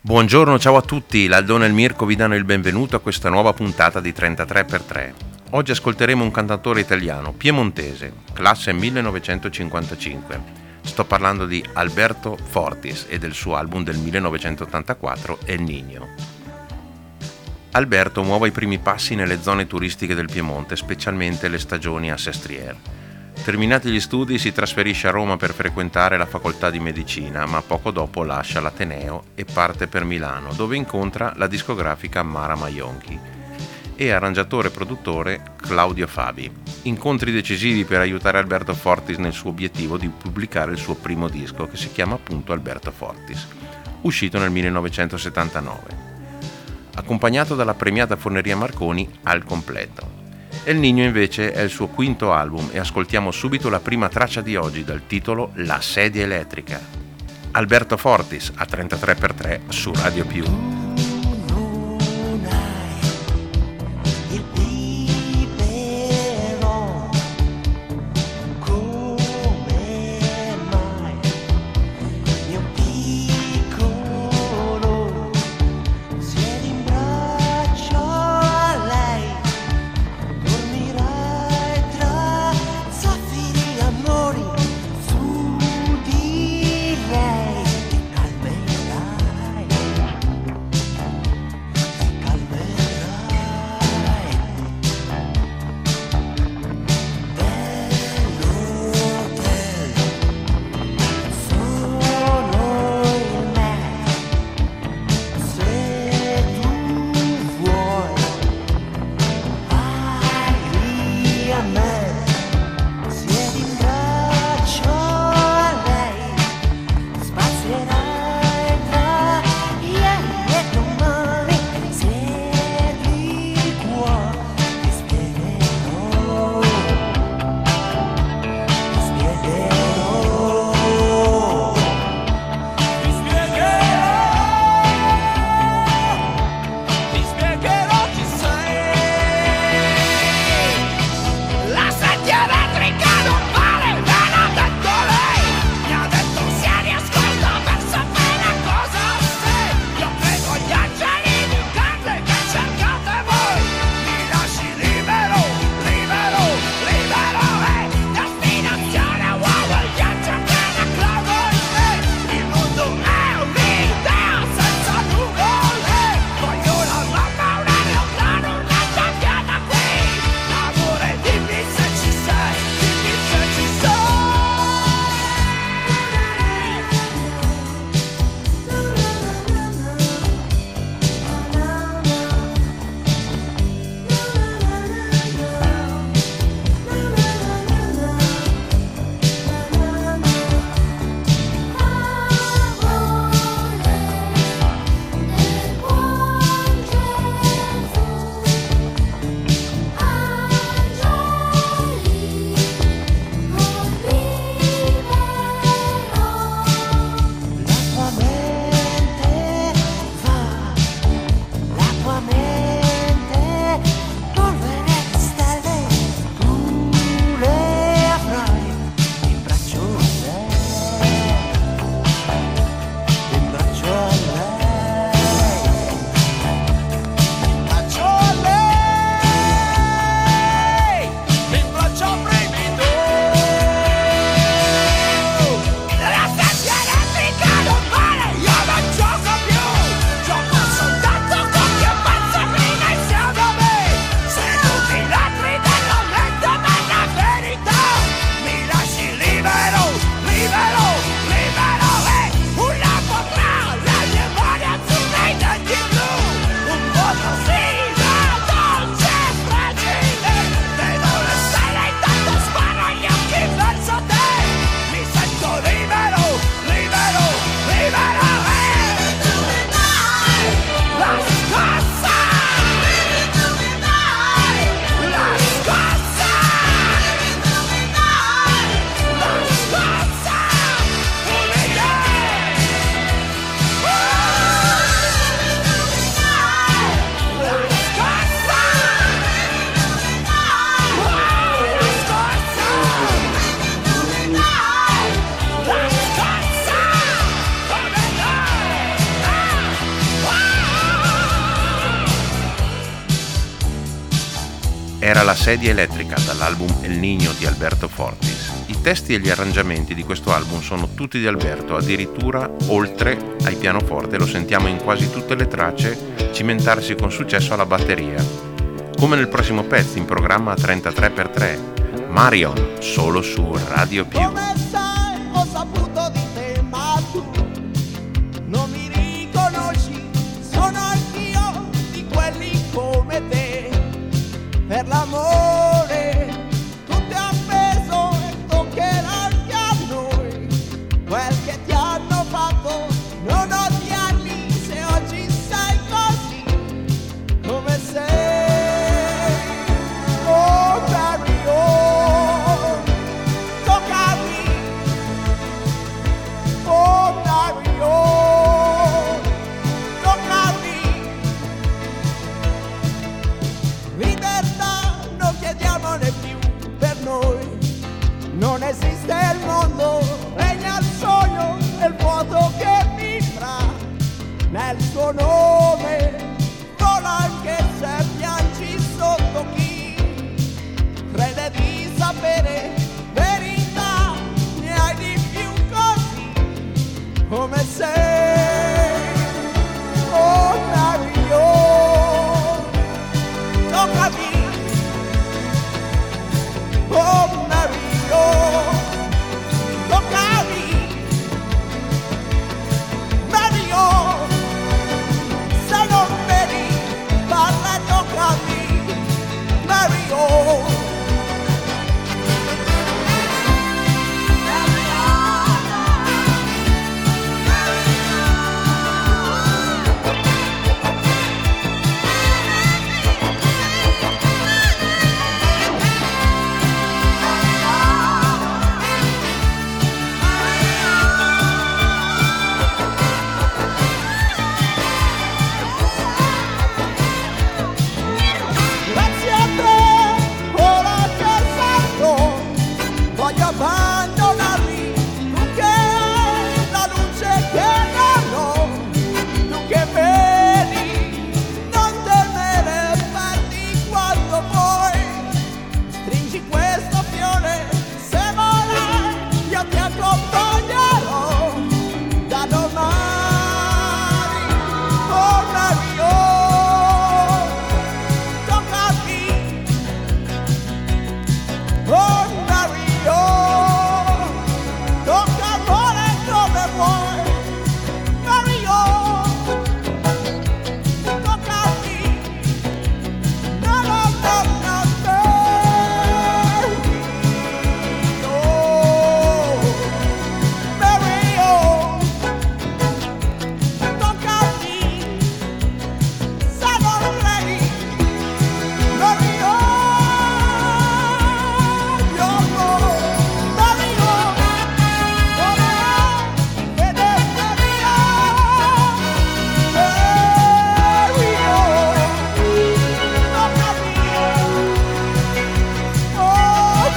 Buongiorno, ciao a tutti, l'Aldone e il Mirko vi danno il benvenuto a questa nuova puntata di 33x3. Oggi ascolteremo un cantautore italiano, piemontese, classe 1955. Sto parlando di Alberto Fortis e del suo album del 1984, El Niño. Alberto muove i primi passi nelle zone turistiche del Piemonte, specialmente le stagioni a Sestriere. Terminati gli studi si trasferisce a Roma per frequentare la facoltà di medicina, ma poco dopo lascia l'Ateneo e parte per Milano, dove incontra la discografica Mara Maionchi e arrangiatore e produttore Claudio Fabi. Incontri decisivi per aiutare Alberto Fortis nel suo obiettivo di pubblicare il suo primo disco, che si chiama appunto Alberto Fortis, uscito nel 1979, accompagnato dalla premiata Forneria Marconi al completo. El Niño invece è il suo quinto album e ascoltiamo subito la prima traccia di oggi dal titolo La sedia elettrica. Alberto Fortis a 33x3 su Radio Più. era La sedia elettrica dall'album El Niño di Alberto Fortis. I testi e gli arrangiamenti di questo album sono tutti di Alberto, addirittura oltre ai pianoforte lo sentiamo in quasi tutte le tracce cimentarsi con successo alla batteria. Come nel prossimo pezzo in programma 33x3, Marion, solo su Radio Più. Come sai, ho saputo di te, ma tu non mi riconosci, sono anch'io di quelli come te. Per l'amore tutto è appeso e toccherà anche a noi. Quel che ti hanno fatto non odiarli se oggi sei così come sei. Oh Marion, toccami. Oh Marion, toccami. Libertà non chiediamone più per noi. Non esiste il mondo, regna il sogno e il vuoto che vivrà nel suo nome. Vola anche se piangi sotto chi crede di sapere verità, ne hai di più così come sei. Oh Marion, toccami. Oh Marion, toccami. Marion, se non vedi, parla e toccami. Marion. Grazie a te, ora che salgo, voglio abbandonarmi. Tu che hai la luce che non ho, tu che vedi, non temere, perdi quando vuoi. Stringi questo fiore, se vorrai, io ti accompagnerò da domani. Oh Marion, toccami. Oh Marion, tocca amore come vuoi. Marion, toccami. No, no, no, no, no. No. Marion, toccami. Se non credi, Marion, io no. Marion, ed è mia. Marion, toccami. Oh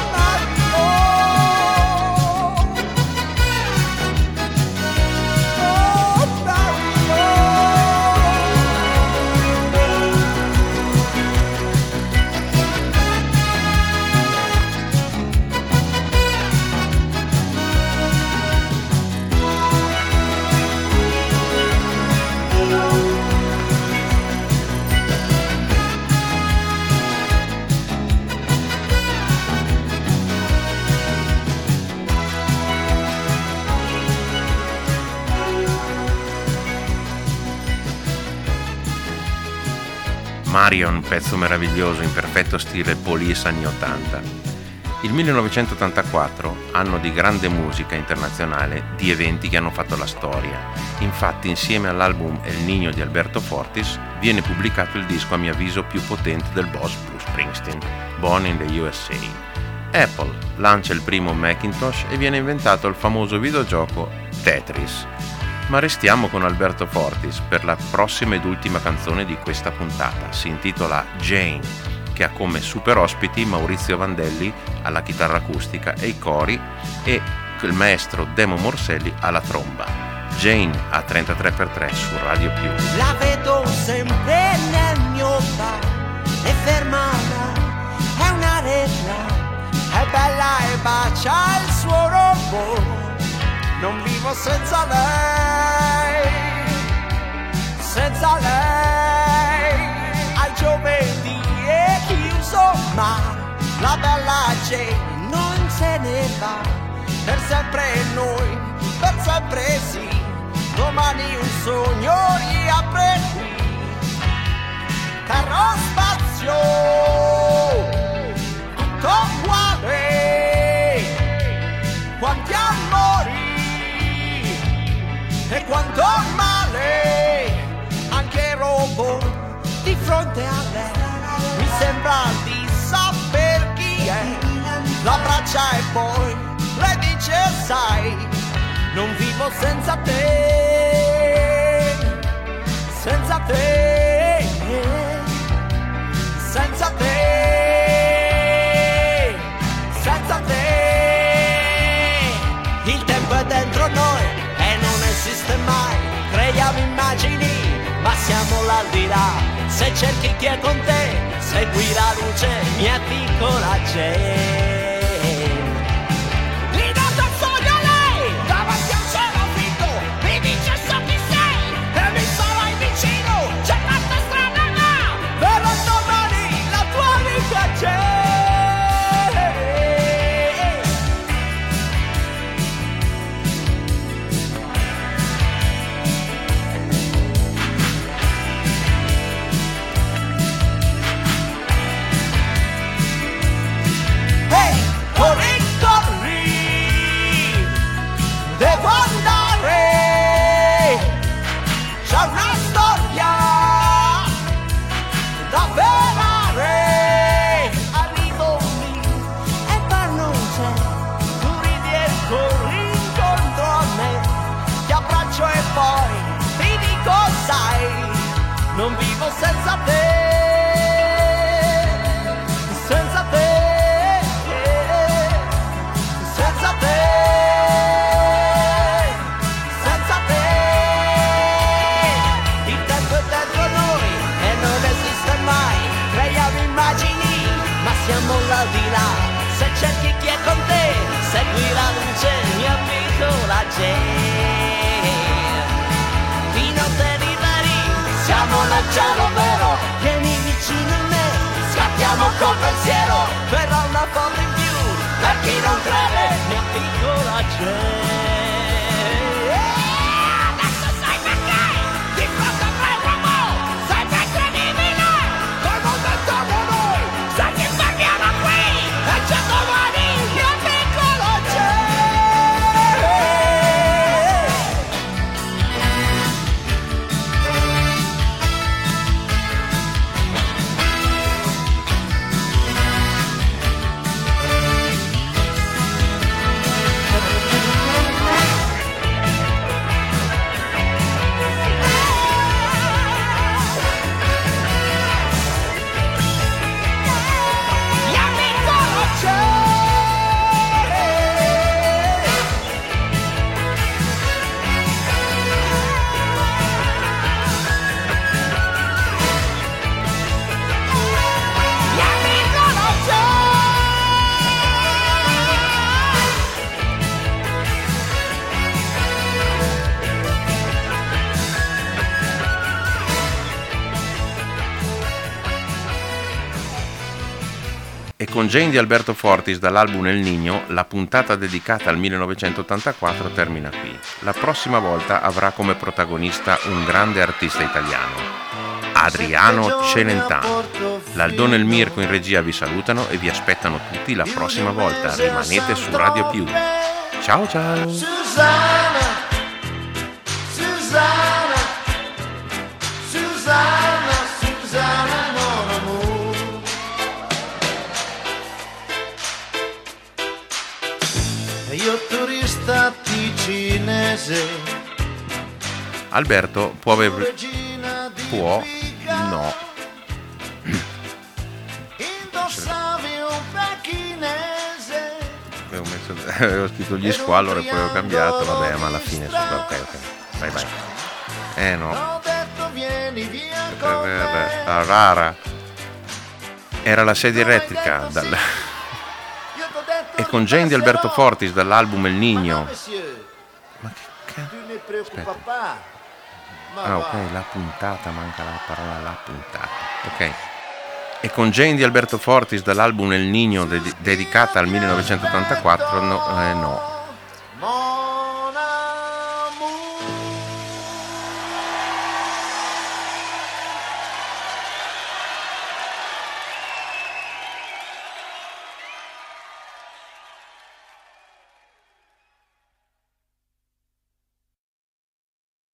Marion, pezzo meraviglioso in perfetto stile Police anni 80. Il 1984, anno di grande musica internazionale, di eventi che hanno fatto la storia. Infatti, insieme all'album El Niño di Alberto Fortis, viene pubblicato il disco a mio avviso più potente del boss Bruce Springsteen, Born in the USA. Apple lancia il primo Macintosh e viene inventato il famoso videogioco Tetris. Ma restiamo con Alberto Fortis per la prossima ed ultima canzone di questa puntata. Si intitola Jane, che ha come super ospiti Maurizio Vandelli alla chitarra acustica e i cori e il maestro Demo Morselli alla tromba. Jane a 33x3 su Radio Più. La vedo sempre nel mio bar, è fermata è bella e bacia il suo robot, non vivo senza lei, senza lei. Al giovedì è chiuso ma la bella Jane non se ne va, per sempre noi, per sempre sì, domani un sogno riapre qui. Carro spazio, tutto uguale, quanti amori e quanto male, anche robot di fronte a lei, mi sembra di saper chi è, l'abbraccia e poi le dice sai, non vivo senza te, senza te, senza te, senza te. Il tempo è dentro noi e non esiste mai, creiamo immagini ma siamo l'aldilà, se cerchi chi è con te segui la luce, mia piccola Jane. Non vivo senza te, senza te, senza te, senza te. Il tempo è dentro noi e non esiste mai, creiamo immagini ma siamo l'aldilà, se cerchi chi è con te segui la luce, mia piccola Jane. Di notte siamo nel cielo vero, vieni vicino a me, scattiamo col pensiero, verrà una foto in più, per chi non crede, mia piccola Jane. Adesso sai perché, di fronte a me uomo, sempre incredibile, col mondo intorno a noi, se ci fermiamo qui, e c'è domani, mia piccola Jane. E con Jane di Alberto Fortis dall'album El Niño, la puntata dedicata al 1984 termina qui. La prossima volta avrà come protagonista un grande artista italiano, Adriano Celentano. L'Aldone e il Mirko in regia vi salutano e vi aspettano tutti la prossima volta. Rimanete su Radio Più. Ciao ciao! Susanna, Susanna, Susanna, Susanna, mon amour. E io turista ticinese. Alberto può aver... può... no. Indossavi un pechinese. Avevo scritto gli squallore e poi ho cambiato, vabbè, ma alla fine ok, vai. No. Ho detto vieni via con me. Rara. Era la sedia elettrica E con Jane di Alberto Fortis dall'album El Niño. Ma che cazzo? Aspetta. Ah, ok, la puntata, manca la parola la puntata. Ok. E con Jane di Alberto Fortis dall'album El Niño dedicata al 1984, no.